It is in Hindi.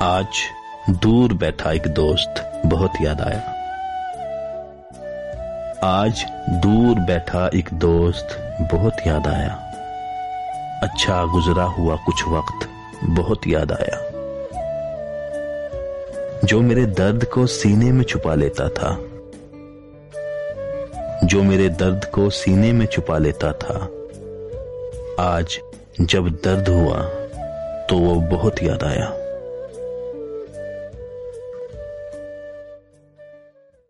आज दूर बैठा एक दोस्त बहुत याद आया। आज दूर बैठा एक दोस्त बहुत याद आया। अच्छा गुजरा हुआ कुछ वक्त बहुत याद आया। जो मेरे दर्द को सीने में छुपा लेता था, जो मेरे दर्द को सीने में छुपा लेता था, आज जब दर्द हुआ तो वो बहुत याद आया।